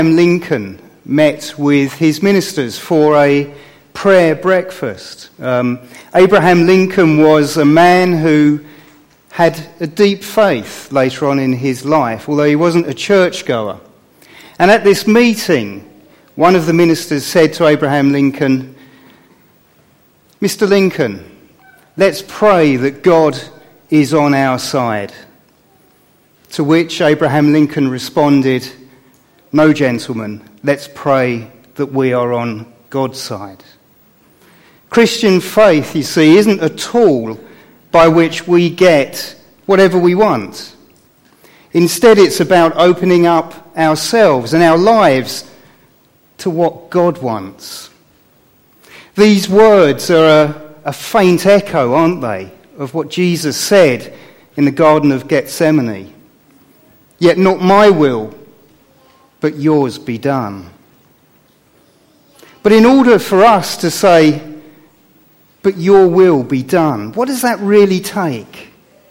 Lincoln met with his ministers for a prayer breakfast. Abraham Lincoln was a man who had a deep faith later on in his life, although he wasn't a churchgoer. And at this meeting, one of the ministers said to Abraham Lincoln, "Mr. Lincoln, let's pray that God is on our side." To which Abraham Lincoln responded, "No, gentlemen, let's pray that we are on God's side." Christian faith, you see, isn't a tool by which we get whatever we want. Instead, it's about opening up ourselves and our lives to what God wants. These words are a faint echo, aren't they, of what Jesus said in the Garden of Gethsemane. "Yet not my will, but yours be done." But in order for us to say, "But your will be done," what does that really take?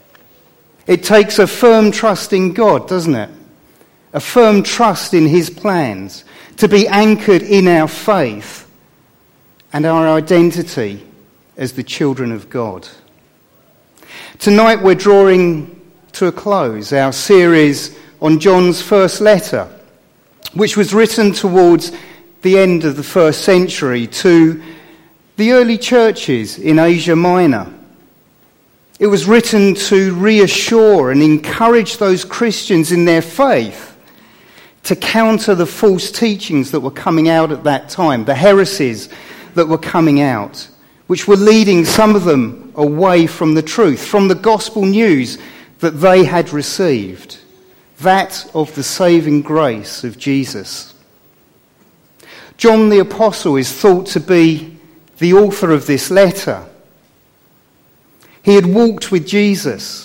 It takes a firm trust in God, doesn't it? A firm trust in his plans, to be anchored in our faith and our identity as the children of God. Tonight we're drawing to a close our series on John's first letter, which was written towards the end of the first century to the early churches in Asia Minor. It was written to reassure and encourage those Christians in their faith to counter the false teachings that were coming out at that time, the heresies that were coming out, which were leading some of them away from the truth, from the gospel news that they had received, that of the saving grace of Jesus. John the Apostle is thought to be the author of this letter. He had walked with Jesus.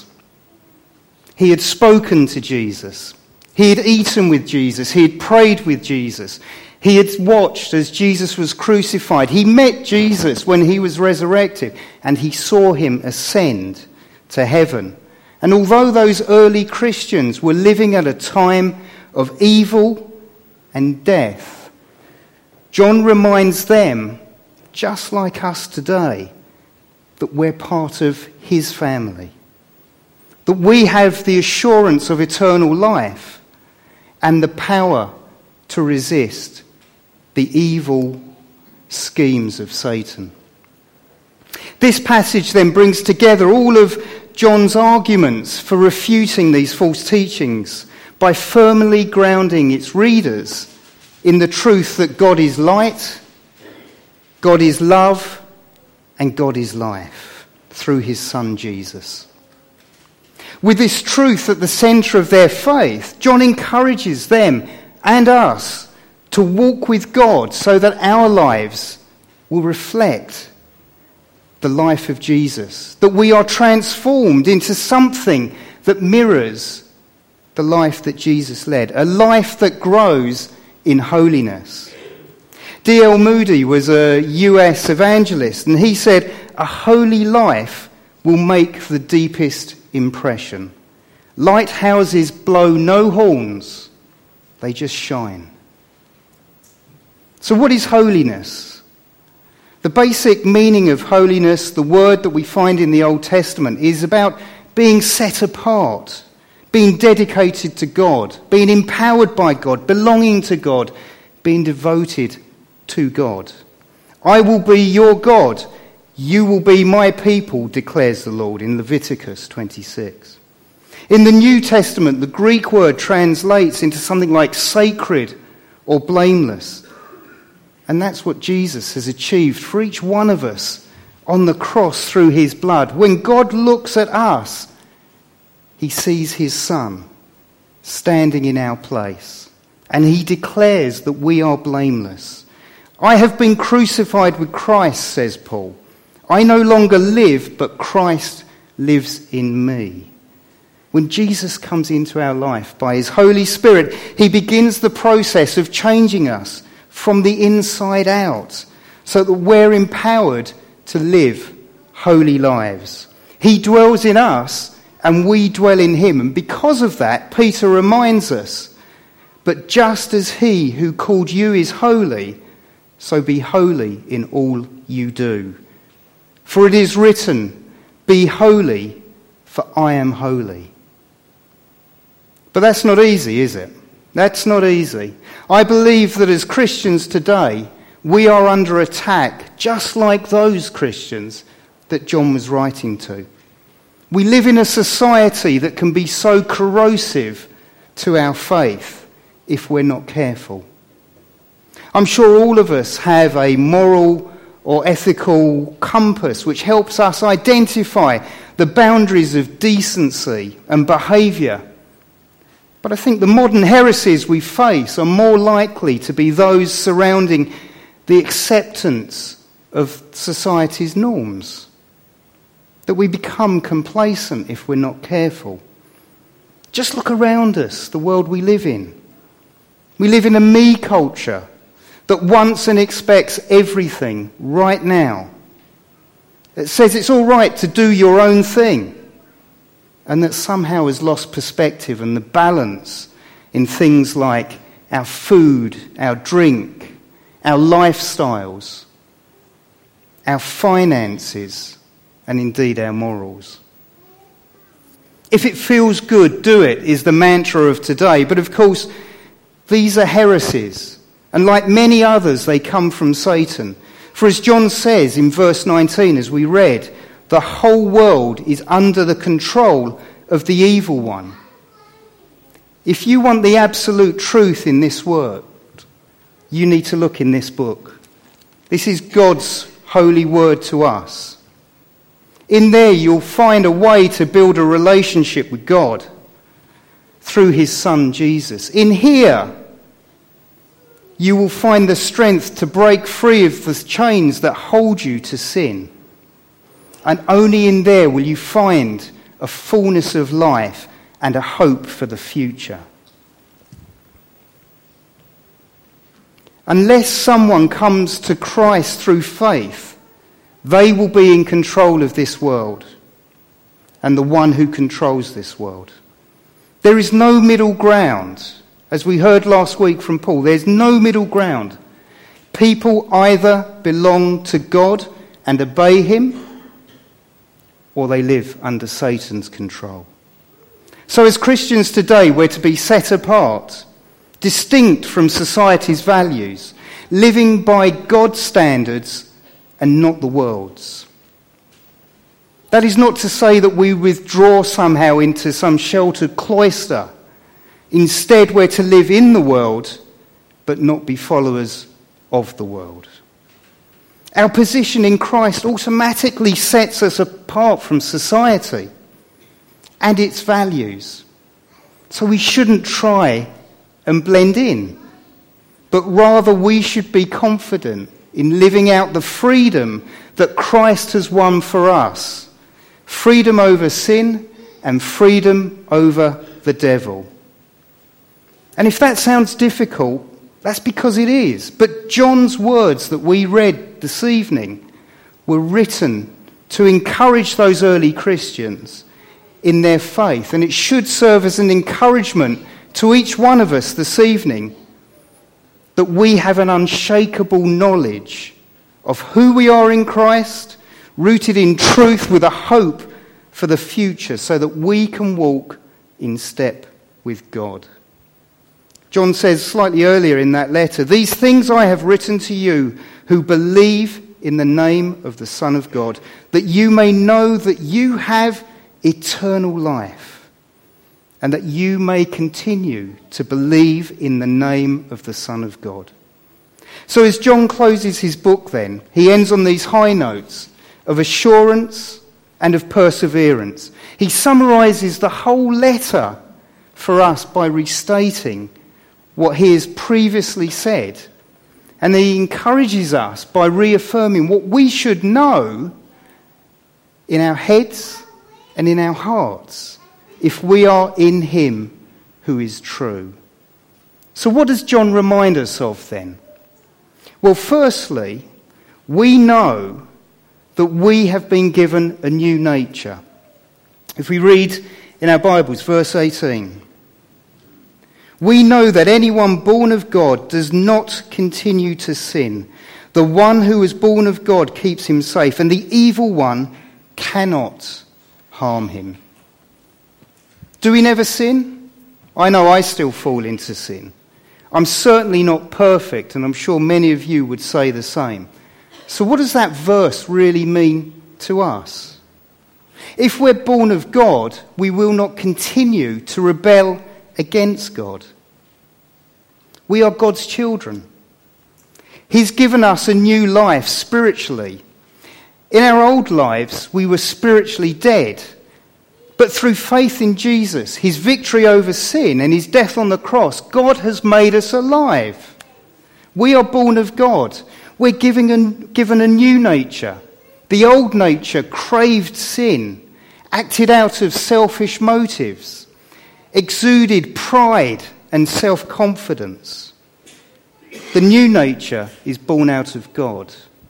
He had spoken to Jesus. He had eaten with Jesus. He had prayed with Jesus. He had watched as Jesus was crucified. He met Jesus when he was resurrected, and he saw him ascend to heaven. And although those early Christians were living at a time of evil and death, John reminds them, just like us today, that we're part of his family, that we have the assurance of eternal life and the power to resist the evil schemes of Satan. This passage then brings together all of John's arguments for refuting these false teachings by firmly grounding its readers in the truth that God is light, God is love, and God is life through his Son Jesus. With this truth at the centre of their faith, John encourages them and us to walk with God so that our lives will reflect the life of Jesus, that we are transformed into something that mirrors the life that Jesus led, a life that grows in holiness. D.L. Moody was a US evangelist, and he said, "A holy life will make the deepest impression. Lighthouses blow no horns, they just shine." So what is holiness? The basic meaning of holiness, the word that we find in the Old Testament, is about being set apart, being dedicated to God, being empowered by God, belonging to God, being devoted to God. "I will be your God, you will be my people," declares the Lord in Leviticus 26. In the New Testament, the Greek word translates into something like sacred or blameless. And that's what Jesus has achieved for each one of us on the cross through his blood. When God looks at us, he sees his Son standing in our place, and he declares that we are blameless. "I have been crucified with Christ," says Paul. "I no longer live, but Christ lives in me." When Jesus comes into our life by his Holy Spirit, he begins the process of changing us from the inside out so that we're empowered to live holy lives. He dwells in us and we dwell in him. And because of that, Peter reminds us, But just as he who called you is holy, so be holy in all you do. For it is written, be holy, for I am holy. But that's not easy, is it? That's not easy. I believe that as Christians today, we are under attack, just like those Christians that John was writing to. We live in a society that can be so corrosive to our faith if we're not careful. I'm sure all of us have a moral or ethical compass which helps us identify the boundaries of decency and behaviour. But I think the modern heresies we face are more likely to be those surrounding the acceptance of society's norms. That we become complacent if we're not careful. Just look around us, the world we live in. We live in a me culture that wants and expects everything right now. It says it's all right to do your own thing, and that somehow has lost perspective and the balance in things like our food, our drink, our lifestyles, our finances, and indeed our morals. If it feels good, do it, is the mantra of today. But of course, these are heresies. And like many others, they come from Satan. For as John says in verse 19, as we read, the whole world is under the control of the evil one. If you want the absolute truth in this world, you need to look in this book. This is God's holy word to us. In there you'll find a way to build a relationship with God through his Son Jesus. In here you will find the strength to break free of the chains that hold you to sin. And only in there will you find a fullness of life and a hope for the future. Unless someone comes to Christ through faith, they will be in control of this world and the one who controls this world. There is no middle ground. As we heard last week from Paul, there's no middle ground. People either belong to God and obey him, or they live under Satan's control. So as Christians today, we're to be set apart, distinct from society's values, living by God's standards and not the world's. That is not to say that we withdraw somehow into some sheltered cloister. Instead, we're to live in the world, but not be followers of the world. Our position in Christ automatically sets us apart from society and its values. So we shouldn't try and blend in, but rather we should be confident in living out the freedom that Christ has won for us. Freedom over sin and freedom over the devil. And if that sounds difficult, that's because it is. But John's words that we read this evening were written to encourage those early Christians in their faith. And it should serve as an encouragement to each one of us this evening that we have an unshakable knowledge of who we are in Christ, rooted in truth with a hope for the future so that we can walk in step with God. John says slightly earlier in that letter, "These things I have written to you who believe in the name of the Son of God, that you may know that you have eternal life, and that you may continue to believe in the name of the Son of God." So as John closes his book then, he ends on these high notes of assurance and of perseverance. He summarises the whole letter for us by restating what he has previously said. And he encourages us by reaffirming what we should know in our heads and in our hearts if we are in him who is true. So what does John remind us of then? Well, firstly, we know that we have been given a new nature. If we read in our Bibles, verse 18, We know that anyone born of God does not continue to sin. The one who is born of God keeps him safe, and the evil one cannot harm him. Do we never sin? I know I still fall into sin. I'm certainly not perfect, and I'm sure many of you would say the same. So what does that verse really mean to us? If we're born of God, we will not continue to rebel against God. We are God's children. He's given us a new life spiritually. In our old lives, we were spiritually dead. But through faith in Jesus, his victory over sin and his death on the cross, God has made us alive. We are born of God. We're given a new nature. The old nature craved sin, acted out of selfish motives, exuded pride and self-confidence. The new nature is born out of God.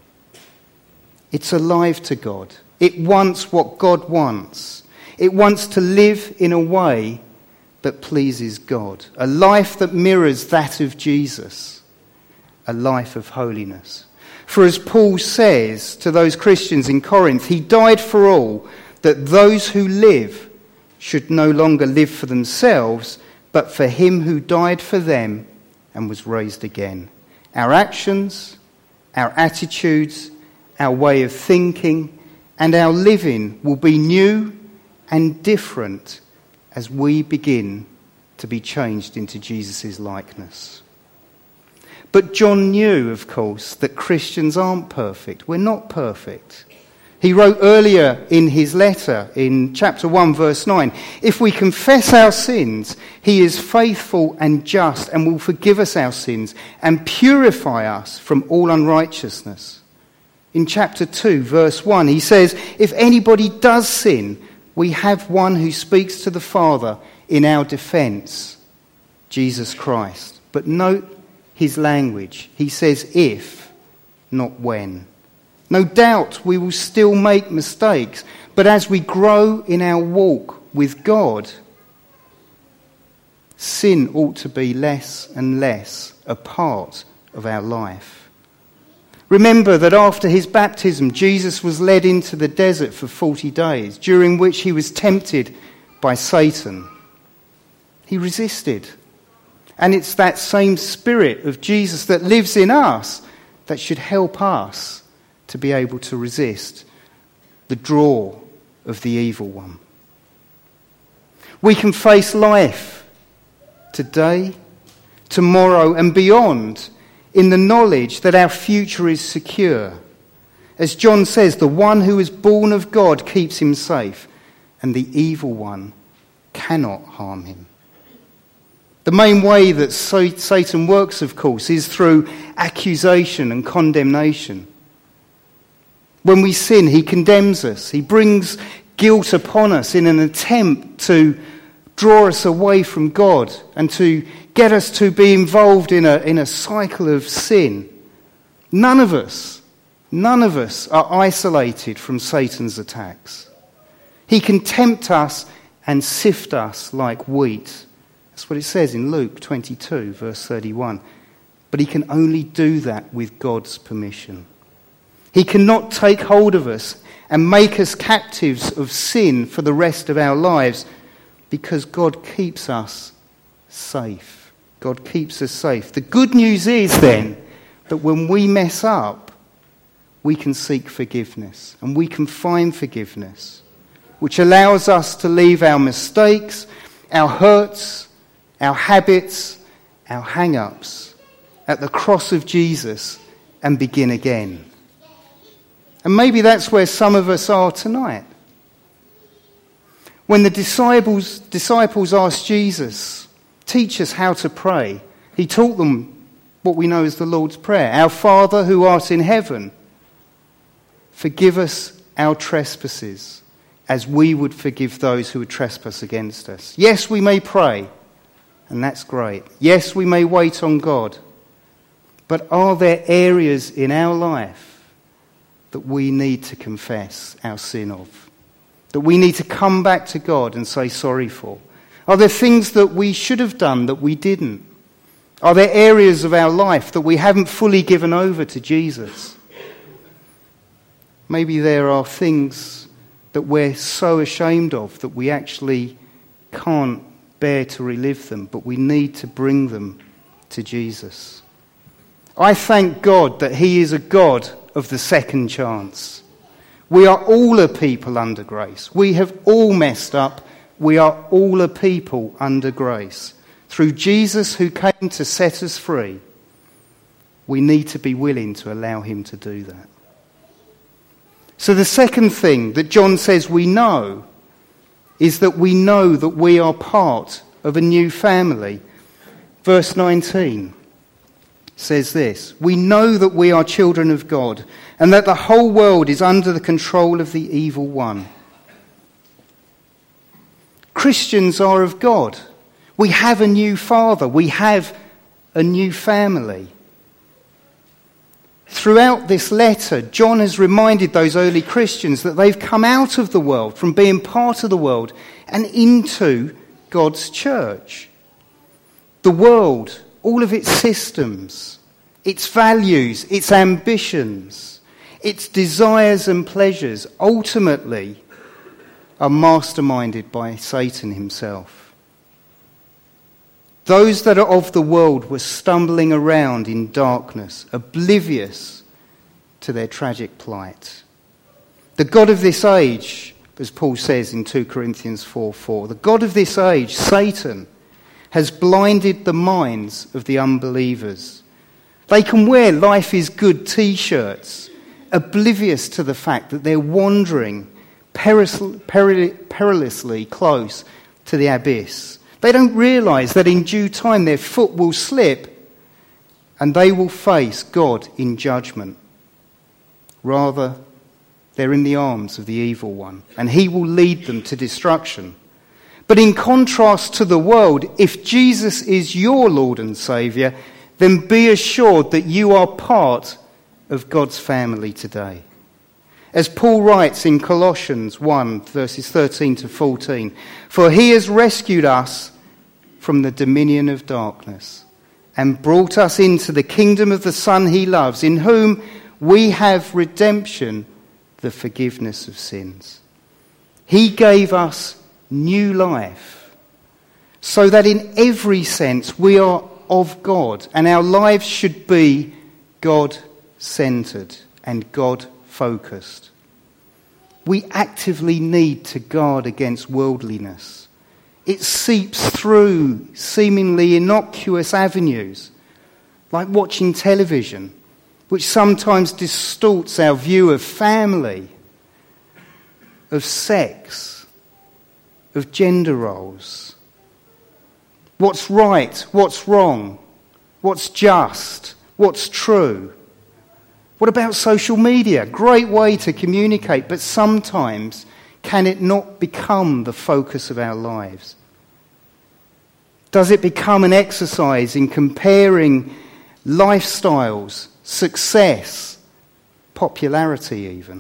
It's alive to God. It wants what God wants. It wants to live in a way that pleases God. A life that mirrors that of Jesus. A life of holiness. For as Paul says to those Christians in Corinth, he died for all, that those who live should no longer live for themselves, but for him who died for them and was raised again. Our actions, our attitudes, our way of thinking, and our living will be new and different as we begin to be changed into Jesus' likeness. But John knew, of course, that Christians aren't perfect. We're not perfect. He wrote earlier in his letter, in chapter 1, verse 9, if we confess our sins, he is faithful and just and will forgive us our sins and purify us from all unrighteousness. In chapter 2, verse 1, he says, if anybody does sin, we have one who speaks to the Father in our defence, Jesus Christ. But note his language. He says if, not when. No doubt we will still make mistakes, but as we grow in our walk with God, sin ought to be less and less a part of our life. Remember that after his baptism, Jesus was led into the desert for 40 days, during which he was tempted by Satan. He resisted. And it's that same Spirit of Jesus that lives in us that should help us to be able to resist the draw of the evil one. We can face life today, tomorrow and beyond in the knowledge that our future is secure. As John says, the one who is born of God keeps him safe, and the evil one cannot harm him. The main way that Satan works, of course, is through accusation and condemnation. When we sin, he condemns us. He brings guilt upon us in an attempt to draw us away from God and to get us to be involved in a cycle of sin. None of us are isolated from Satan's attacks. He can tempt us and sift us like wheat. That's what it says in Luke 22, verse 31. But he can only do that with God's permission. He cannot take hold of us and make us captives of sin for the rest of our lives because God keeps us safe. God keeps us safe. The good news is then that when we mess up, we can seek forgiveness and we can find forgiveness, which allows us to leave our mistakes, our hurts, our habits, our hang-ups at the cross of Jesus and begin again. And maybe that's where some of us are tonight. When the disciples asked Jesus, teach us how to pray, he taught them what we know as the Lord's Prayer. Our Father who art in heaven, forgive us our trespasses as we would forgive those who would trespass against us. Yes, we may pray, and that's great. Yes, we may wait on God. But are there areas in our life that we need to confess our sin of? That we need to come back to God and say sorry for? Are there things that we should have done that we didn't? Are there areas of our life that we haven't fully given over to Jesus? Maybe there are things that we're so ashamed of that we actually can't bear to relive them, but we need to bring them to Jesus. I thank God that he is a God of the second chance. We are all a people under grace. We have all messed up. We are all a people under grace. Through Jesus who came to set us free, we need to be willing to allow him to do that. So the second thing that John says we know is that we know that we are part of a new family. Verse 19 says this: we know that we are children of God and that the whole world is under the control of the evil one. Christians are of God. We have a new father. We have a new family. Throughout this letter, John has reminded those early Christians that they've come out of the world, from being part of the world, and into God's church. The world, all of its systems, its values, its ambitions, its desires and pleasures, ultimately are masterminded by Satan himself. Those that are of the world were stumbling around in darkness, oblivious to their tragic plight. The God of this age, as Paul says in 2 Corinthians 4:4, the God of this age, Satan, has blinded the minds of the unbelievers. They can wear life is good t-shirts, oblivious to the fact that they're wandering perilously close to the abyss. They don't realise that in due time their foot will slip and they will face God in judgment. Rather, they're in the arms of the evil one and he will lead them to destruction. But in contrast to the world, if Jesus is your Lord and Saviour, then be assured that you are part of God's family today. As Paul writes in Colossians 1, verses 13 to 14, for he has rescued us from the dominion of darkness and brought us into the kingdom of the Son he loves, in whom we have redemption, the forgiveness of sins. He gave us new life so that in every sense we are of God and our lives should be God-centred and God-focused. We actively need to guard against worldliness. It seeps through seemingly innocuous avenues, like watching television, which sometimes distorts our view of family, of sex, of gender roles. What's right, what's wrong, what's just, what's true. What about social media? Great way to communicate, but sometimes can it not become the focus of our lives? Does it become an exercise in comparing lifestyles, success, popularity even?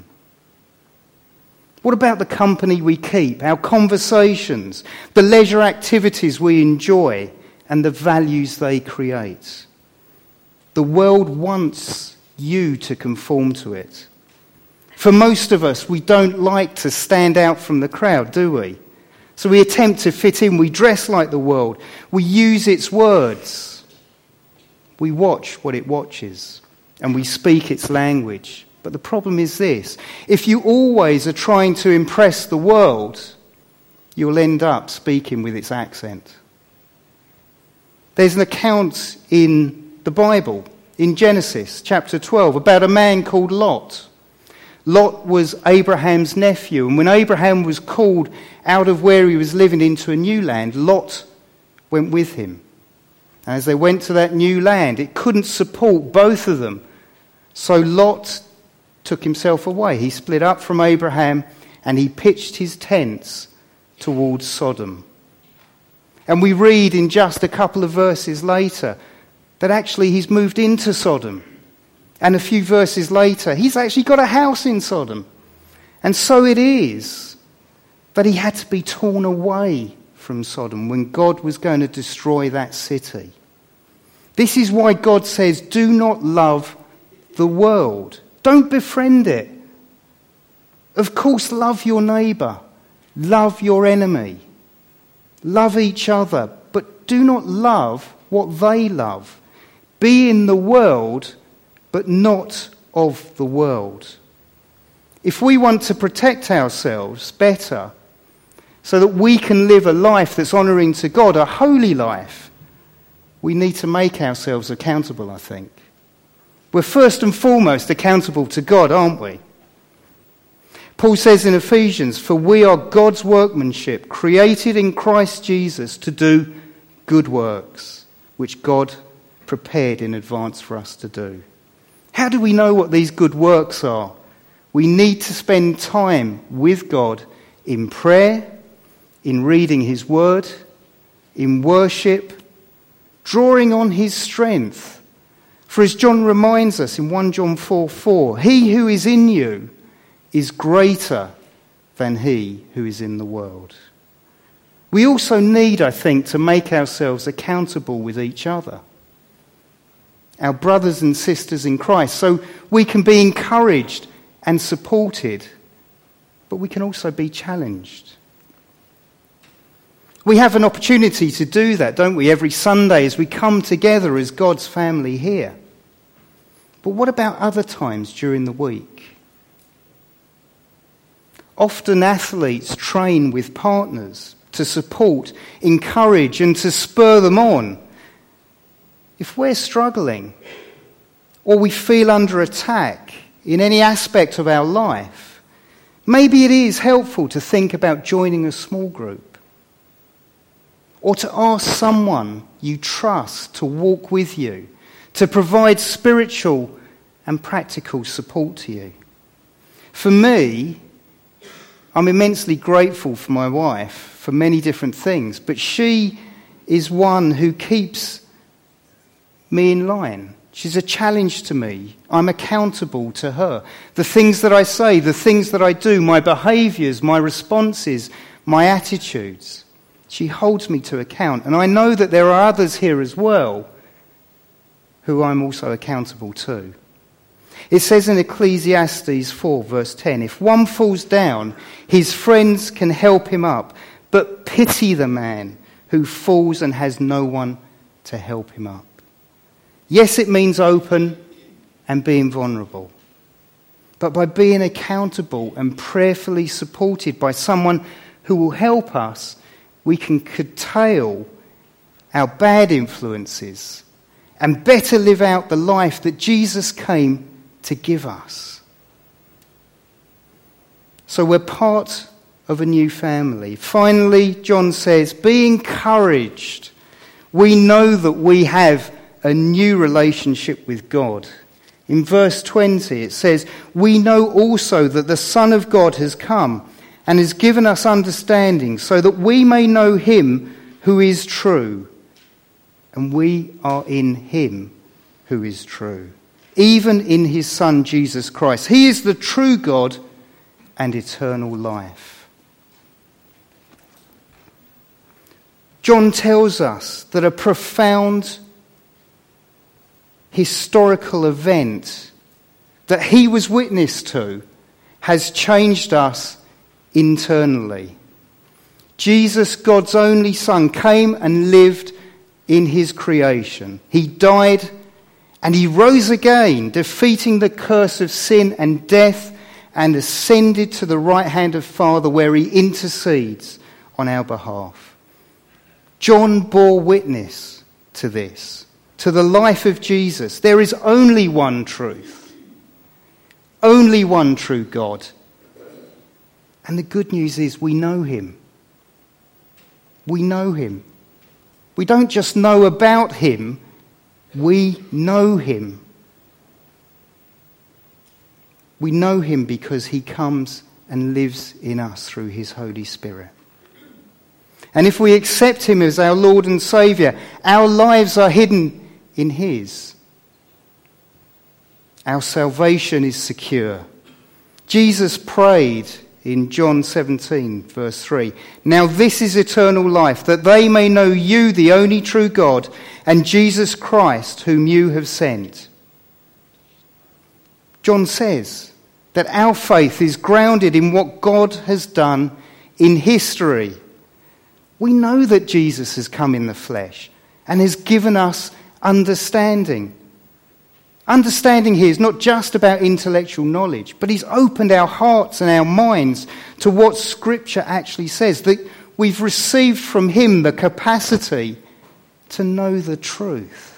What about the company we keep, our conversations, the leisure activities we enjoy, and the values they create? The world wants you to conform to it. For most of us, we don't like to stand out from the crowd, do we? So we attempt to fit in. We dress like the world. We use its words. We watch what it watches. And we speak its language. But the problem is this. If you always are trying to impress the world, you'll end up speaking with its accent. There's an account in the Bible, in Genesis chapter 12, about a man called Lot. Lot was Abraham's nephew, and when Abraham was called out of where he was living into a new land, Lot went with him. And as they went to that new land, it couldn't support both of them. So Lot took himself away. He split up from Abraham and he pitched his tents towards Sodom. And we read in just a couple of verses later that actually he's moved into Sodom. And a few verses later, he's actually got a house in Sodom. And so it is that he had to be torn away from Sodom when God was going to destroy that city. This is why God says, do not love the world. Don't befriend it. Of course, love your neighbour. Love your enemy. Love each other. But do not love what they love. Be in the world, but not of the world. If we want to protect ourselves better, so that we can live a life that's honouring to God, a holy life, we need to make ourselves accountable, I think. We're first and foremost accountable to God, aren't we? Paul says in Ephesians, for we are God's workmanship, created in Christ Jesus to do good works, which God prepared in advance for us to do. How do we know what these good works are? We need to spend time with God in prayer, in reading his word, in worship, drawing on his strength. For as John reminds us in 1 John 4:4, he who is in you is greater than he who is in the world. We also need, I think, to make ourselves accountable with each other, our brothers and sisters in Christ, so we can be encouraged and supported, but we can also be challenged. We have an opportunity to do that, don't we, every Sunday as we come together as God's family here. But what about other times during the week? Often athletes train with partners to support, encourage, and to spur them on. If we're struggling, or we feel under attack in any aspect of our life, maybe it is helpful to think about joining a small group, or to ask someone you trust to walk with you, to provide spiritual and practical support to you. For me, I'm immensely grateful for my wife for many different things, but she is one who keeps me in line. She's a challenge to me. I'm accountable to her. The things that I say, the things that I do, my behaviours, my responses, my attitudes, she holds me to account. And I know that there are others here as well who I'm also accountable to. It says in Ecclesiastes 4 verse 10, if one falls down, his friends can help him up, but pity the man who falls and has no one to help him up. Yes, it means open and being vulnerable. But by being accountable and prayerfully supported by someone who will help us, we can curtail our bad influences and better live out the life that Jesus came to give us. So we're part of a new family. Finally, John says, be encouraged. We know that we have a new relationship with God. In verse 20 it says, we know also that the Son of God has come and has given us understanding so that we may know him who is true. And we are in him who is true, even in his Son Jesus Christ. He is the true God and eternal life. John tells us that a profound historical event that he was witness to has changed us internally. Jesus, God's only Son, came and lived in his creation. He died and he rose again, defeating the curse of sin and death, and ascended to the right hand of Father where he intercedes on our behalf. John bore witness to this, to the life of Jesus. There is only one truth, only one true God. And the good news is we know him. We know him. We don't just know about him, we know him. We know him because he comes and lives in us through his Holy Spirit. And if we accept him as our Lord and Saviour, our lives are hidden in his. Our salvation is secure. Jesus prayed in John 17, verse 3. Now this is eternal life, that they may know you, the only true God, and Jesus Christ, whom you have sent. John says that our faith is grounded in what God has done in history. We know that Jesus has come in the flesh and has given us understanding. Understanding here is not just about intellectual knowledge, but he's opened our hearts and our minds to what Scripture actually says, that we've received from him the capacity to know the truth.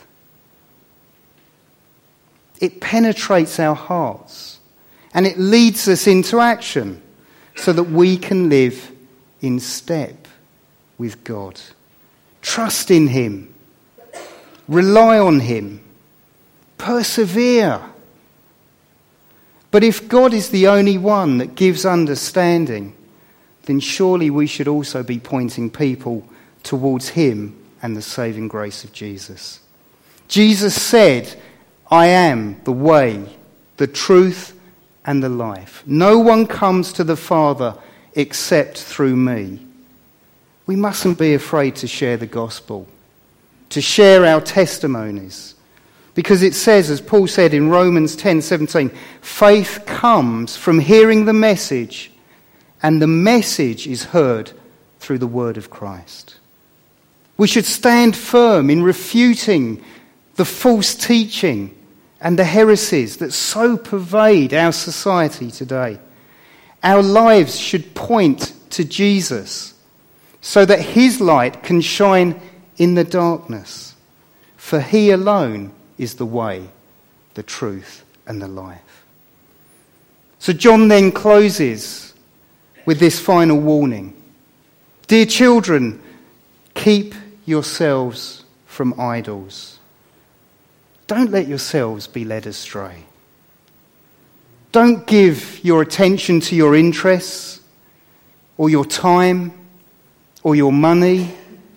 It penetrates our hearts and it leads us into action so that we can live in step with God. Trust in him. Rely on him. Persevere. But if God is the only one that gives understanding, then surely we should also be pointing people towards him and the saving grace of Jesus. Jesus said, I am the way, the truth, and the life. No one comes to the Father except through me. We mustn't be afraid to share the gospel, to share our testimonies. Because it says, as Paul said in Romans 10:17, faith comes from hearing the message, and the message is heard through the word of Christ. We should stand firm in refuting the false teaching and the heresies that so pervade our society today. Our lives should point to Jesus so that his light can shine in the darkness. For he alone is the way, the truth, and the life. So John then closes with this final warning. Dear children, keep yourselves from idols. Don't let yourselves be led astray. Don't give your attention to your interests, or your time, or your money,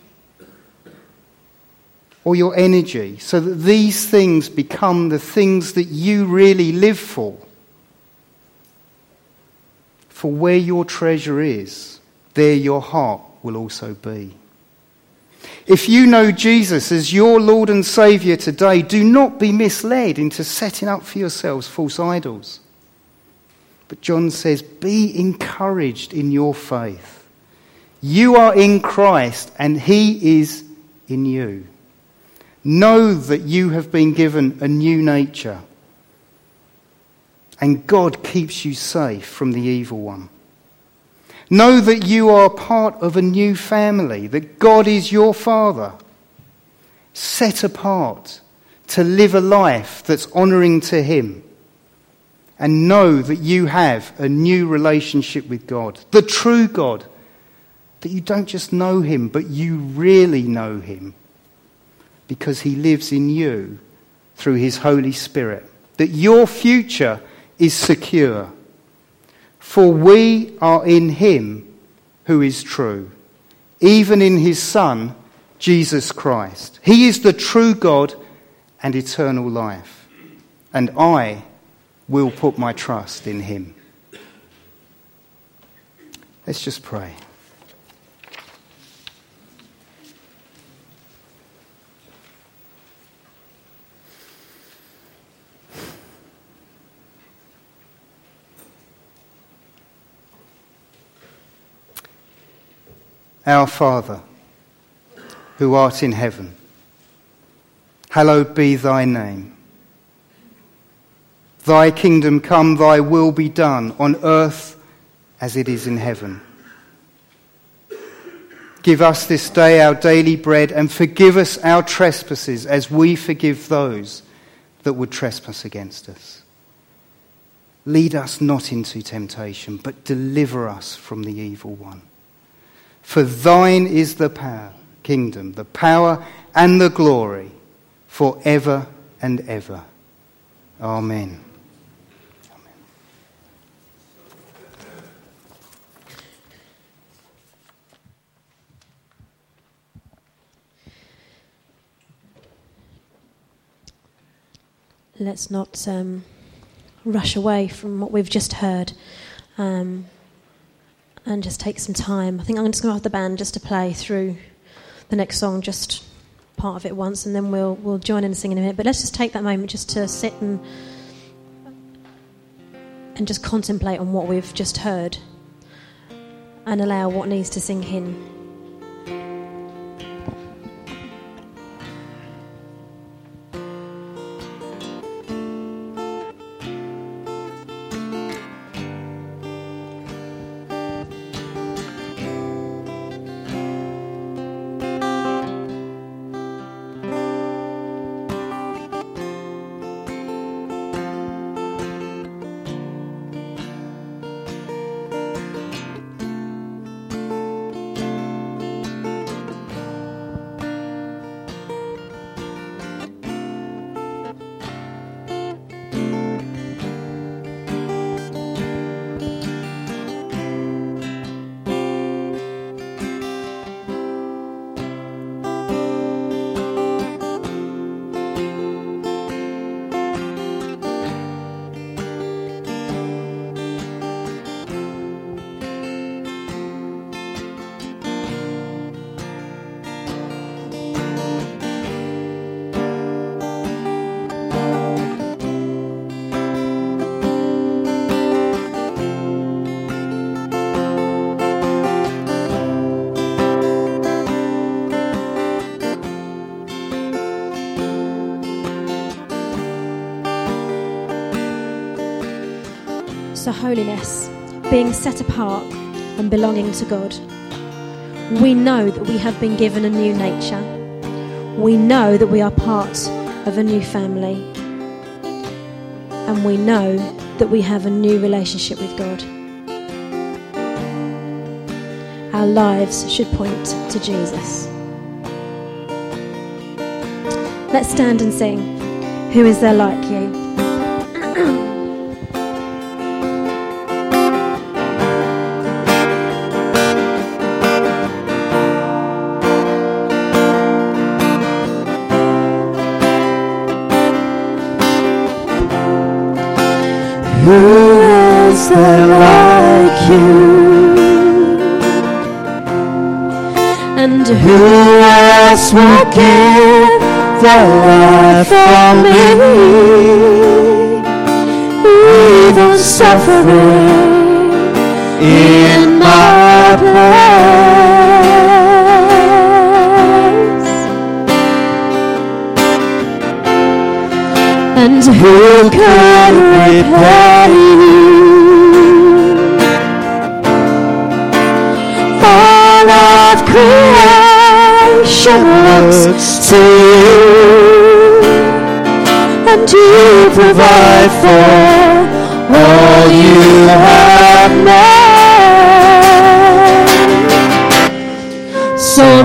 or your energy, so that these things become the things that you really live for. For where your treasure is, there your heart will also be. If you know Jesus as your Lord and Saviour today, do not be misled into setting up for yourselves false idols. But John says, be encouraged in your faith. You are in Christ and he is in you. Know that you have been given a new nature, and God keeps you safe from the evil one. Know that you are part of a new family, that God is your Father, set apart to live a life that's honouring to him. And know that you have a new relationship with God, the true God, that you don't just know him, but you really know him, because he lives in you through his Holy Spirit, that your future is secure. For we are in him who is true, even in his Son, Jesus Christ. He is the true God and eternal life, and I will put my trust in him. Let's just pray. Our Father, who art in heaven, hallowed be thy name. Thy kingdom come, thy will be done on earth as it is in heaven. Give us this day our daily bread, and forgive us our trespasses as we forgive those that would trespass against us. Lead us not into temptation, but deliver us from the evil one. For thine is the kingdom, the power and the glory, forever and ever. Amen. Amen. Let's not rush away from what we've just heard. and just take some time. I think I'm just going to ask the band just to play through the next song, just part of it once, and then we'll join in and sing in a minute. But let's just take that moment just to sit and just contemplate on what we've just heard and allow what needs to sink in. So holiness, being set apart and belonging to God. We know that we have been given a new nature. We know that we are part of a new family. And we know that we have a new relationship with God. Our lives should point to Jesus. Let's stand and sing, "Who is there like you?" Who is there like you? And who else will give their life for me? Even suffering in my place. And who can repay you? All of creation looks to you, and you provide for all you have.